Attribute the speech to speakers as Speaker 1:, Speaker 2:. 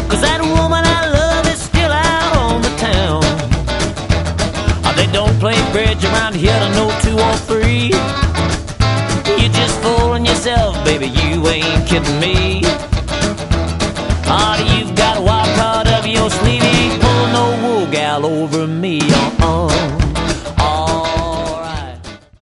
Speaker 1: 'cause that woman I love is still out on the town. They don't play bridge around here to no 2 or 3. You're just fooling yourself, baby, you ain't kidding me. You've got a wild card up your sleeve. You ain't pulling no wool gal over me.